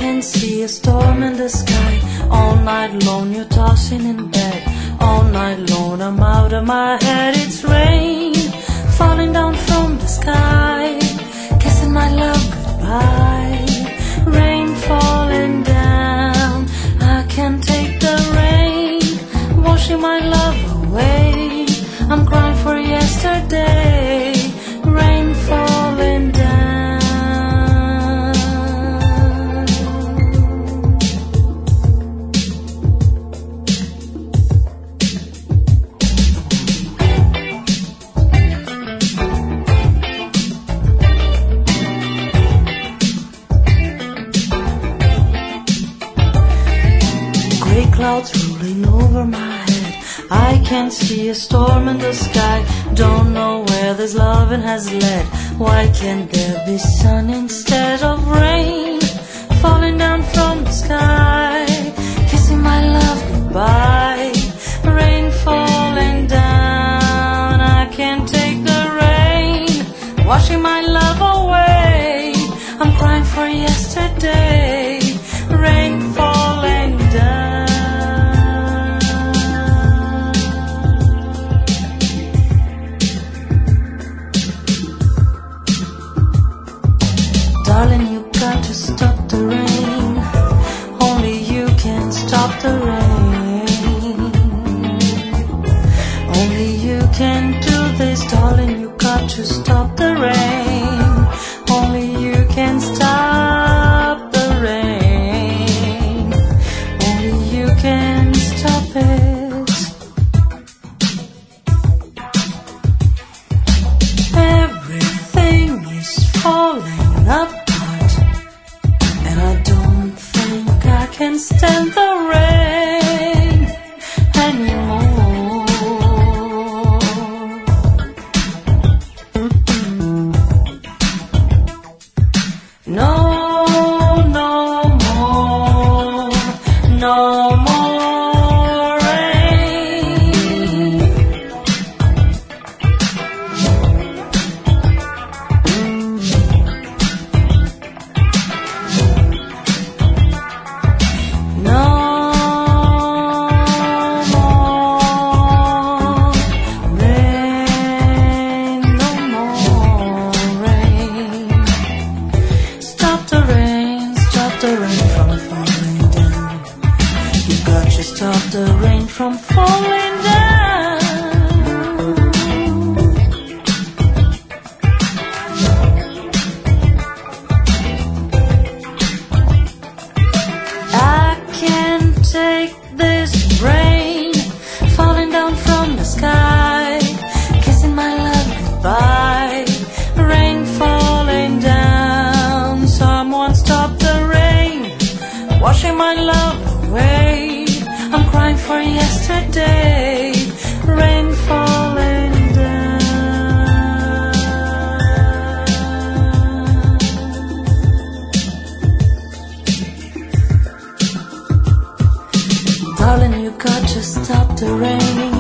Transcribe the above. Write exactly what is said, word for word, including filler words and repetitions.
can see a storm in the sky. All night long you're tossing in bed. All night long I'm out of my head. It's rain falling down from the sky, kissing my love goodbye. Rain falling down, I can't take the rain, washing my love away. I'm crying for yesterday. Rain falling down. Gray clouds rolling over my head. I can't see a storm in the sky. Don't know where this loving has led. Why can't there be sun instead of rain falling down from the sky, kissing my love goodbye. Rain falling down, I can't take the rain, washing my love away. I'm crying for yesterday. Rain falling down. Darling, you got to stop the rain. Only you can stop the rain. Only you can do this. Darling, you got to stop the rain. Only you can stop the rain. Only you can stop it. Everything is falling apart, and I don't think I can stand the rain anymore. No, no more, no more rain. No more rain, no more rain. Stop the rain, stop the rain from falling down. You've got to stop the rain from falling down. I can't take this rain falling down from the sky, kissing my love goodbye. Rain falling down, someone stop the rain, washing my love away. I'm crying for yesterday. Rain falling down. Darling, you got to stop the rain.